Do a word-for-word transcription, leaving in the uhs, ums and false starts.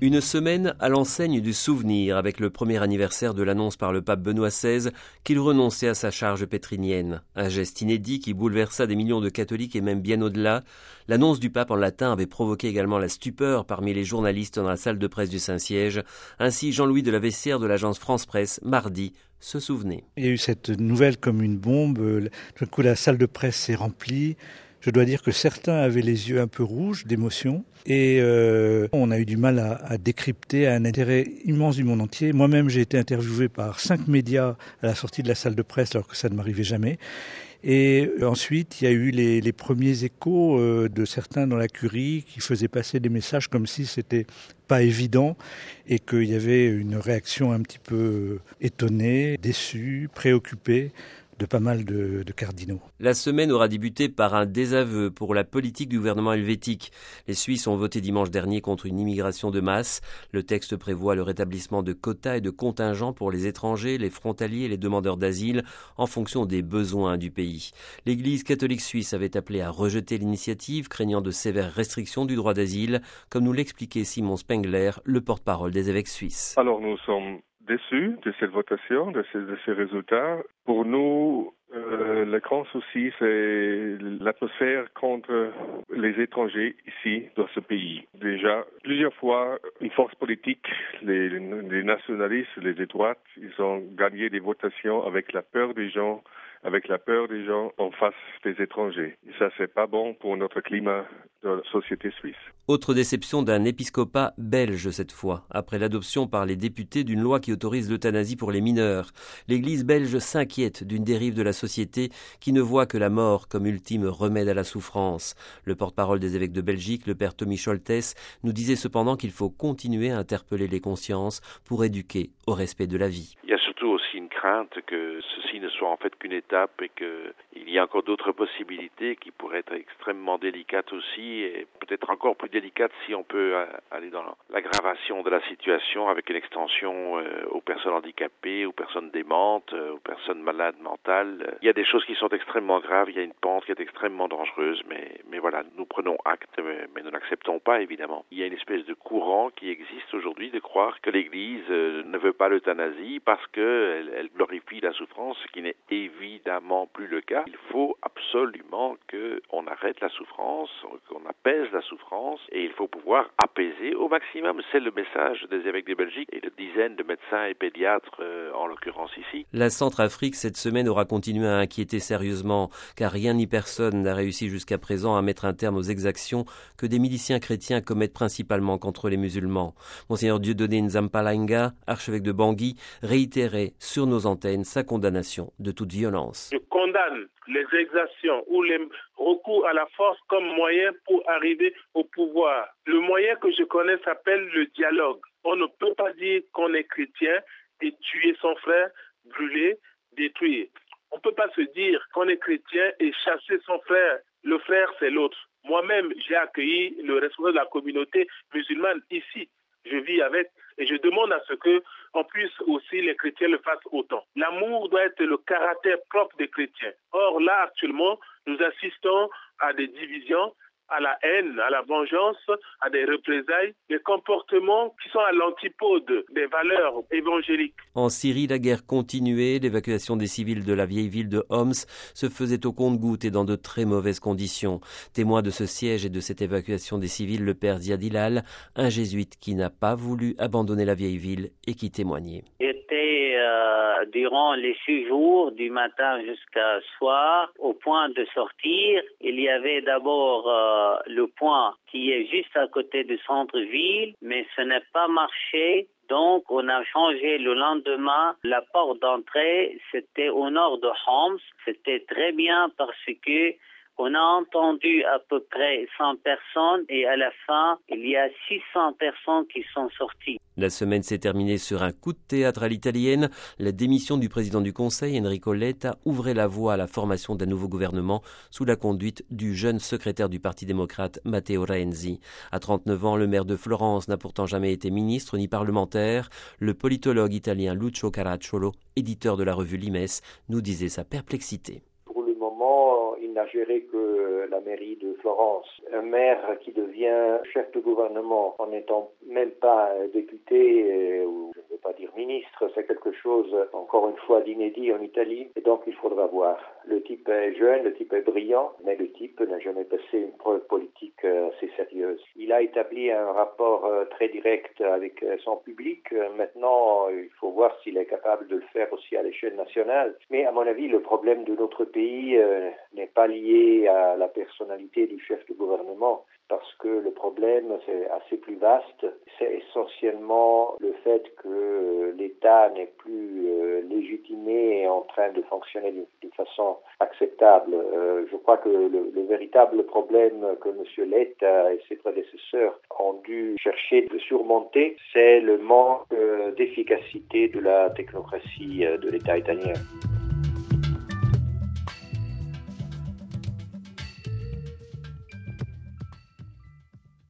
Une semaine à l'enseigne du souvenir avec le premier anniversaire de l'annonce par le pape Benoît seize qu'il renonçait à sa charge pétrinienne. Un geste inédit qui bouleversa des millions de catholiques et même bien au-delà. L'annonce du pape en latin avait provoqué également la stupeur parmi les journalistes dans la salle de presse du Saint-Siège. Ainsi, Jean-Louis de la Vessière de l'agence France-Presse, mardi, se souvenait. Il y a eu cette nouvelle comme une bombe. Tout d'un coup, la salle de presse s'est remplie. Je dois dire que certains avaient les yeux un peu rouges d'émotion et euh, on a eu du mal à, à décrypter à un intérêt immense du monde entier. Moi-même, j'ai été interviewé par cinq médias à la sortie de la salle de presse alors que ça ne m'arrivait jamais. Et ensuite, il y a eu les, les premiers échos euh, de certains dans la curie qui faisaient passer des messages comme si c'était pas évident et qu'il y avait une réaction un petit peu étonnée, déçue, préoccupée de pas mal de, de cardinaux. La semaine aura débuté par un désaveu pour la politique du gouvernement helvétique. Les Suisses ont voté dimanche dernier contre une immigration de masse. Le texte prévoit le rétablissement de quotas et de contingents pour les étrangers, les frontaliers et les demandeurs d'asile en fonction des besoins du pays. L'Église catholique suisse avait appelé à rejeter l'initiative, craignant de sévères restrictions du droit d'asile, comme nous l'expliquait Simon Spengler, le porte-parole des évêques suisses. Alors nous sommes déçus de cette votation, de ces, de ces résultats. Pour nous, euh, le grand souci, c'est l'atmosphère contre les étrangers ici, dans ce pays. Déjà, plusieurs fois, une force politique, les, les nationalistes, les de droite, ils ont gagné des votations avec la peur des gens, avec la peur des gens en face des étrangers. Et ça, c'est pas bon pour notre climat de la société suisse. Autre déception d'un épiscopat belge cette fois, après l'adoption par les députés d'une loi qui autorise l'euthanasie pour les mineurs. L'Église belge s'inquiète d'une dérive de la société qui ne voit que la mort comme ultime remède à la souffrance. Le porte-parole des évêques de Belgique, le père Tommy Scholtes, nous disait cependant qu'il faut continuer à interpeller les consciences pour éduquer au respect de la vie. Il y a surtout aussi une crainte que ceci ne soit en fait qu'une étape et qu'il y a encore d'autres possibilités qui pourraient être extrêmement délicates aussi et peut-être encore plus délicates si on peut aller dans l'aggravation de la situation avec une extension aux personnes handicapées, aux personnes démentes, aux personnes malades mentales. Il y a des choses qui sont extrêmement graves, il y a une pente qui est extrêmement dangereuse, mais, mais voilà, nous prenons acte, mais, mais nous n'acceptons pas évidemment. Il y a une espèce de courant qui existe aujourd'hui de croire que l'Église ne veut pas l'euthanasie parce qu'elle elle glorifie la souffrance, ce qui n'est évidemment plus le cas. Il faut absolument qu'on arrête la souffrance, qu'on apaise la souffrance et il faut pouvoir apaiser au maximum. C'est le message des évêques de Belgique et de dizaines de médecins et pédiatres euh, en l'occurrence ici. La Centrafrique cette semaine aura continué à inquiéter sérieusement car rien ni personne n'a réussi jusqu'à présent à mettre un terme aux exactions que des miliciens chrétiens commettent principalement contre les musulmans. Monseigneur Dieudonné Nzampalinga, archevêque de Bangui, réitérait sur nos antennes sa condamnation de toute violence. Je condamne les exactions ou les recours à la force comme moyen pour arriver au pouvoir. Le moyen que je connais s'appelle le dialogue. On ne peut pas dire qu'on est chrétien et tuer son frère, brûler, détruire. On ne peut pas se dire qu'on est chrétien et chasser son frère. Le frère, c'est l'autre. Moi-même, j'ai accueilli le responsable de la communauté musulmane ici. Je vis avec et je demande à ce que on puisse aussi les chrétiens le fassent autant. L'amour doit être le caractère propre des chrétiens. Or là, actuellement, nous assistons à des divisions, à la haine, à la vengeance, à des représailles, des comportements qui sont à l'antipode des valeurs évangéliques. En Syrie, la guerre continuait. L'évacuation des civils de la vieille ville de Homs se faisait au compte-gouttes et dans de très mauvaises conditions. Témoin de ce siège et de cette évacuation des civils, le père Ziad Hilal, un jésuite qui n'a pas voulu abandonner la vieille ville et qui témoignait. J'étais euh, durant les six jours, du matin jusqu'à soir, au point de sortir. Il y avait d'abord euh, le point qui est juste à côté du centre-ville, mais ce n'est pas marché. Donc, on a changé le lendemain. La porte d'entrée, c'était au nord de Homs. C'était très bien parce que on a entendu à peu près cent personnes et à la fin, il y a six cents personnes qui sont sorties. La semaine s'est terminée sur un coup de théâtre à l'italienne. La démission du président du Conseil, Enrico Letta, ouvrait la voie à la formation d'un nouveau gouvernement sous la conduite du jeune secrétaire du Parti démocrate, Matteo Renzi. À trente-neuf ans, le maire de Florence n'a pourtant jamais été ministre ni parlementaire. Le politologue italien Lucio Caracciolo, éditeur de la revue Limes, nous disait sa perplexité. Pour le moment, il n'a géré que euh, la mairie de Florence. Un maire qui devient chef de gouvernement en n'étant même pas député euh, ou je ne veux pas dire ministre, c'est quelque chose encore une fois d'inédit en Italie et donc il faudra voir. Le type est jeune, le type est brillant, mais le type n'a jamais passé une preuve politique assez sérieuse. Il a établi un rapport très direct avec son public. Maintenant, il faut voir s'il est capable de le faire aussi à l'échelle nationale. Mais à mon avis, le problème de notre pays n'est pas lié à la personnalité du chef de gouvernement, parce que le problème, c'est assez plus vaste. C'est essentiellement le fait que l'État n'est plus légitimé et en train de fonctionner d'une façon acceptable. Euh, je crois que le, le véritable problème que M. Letta et ses prédécesseurs ont dû chercher de surmonter, c'est le manque d'efficacité de la technocratie de l'État italien.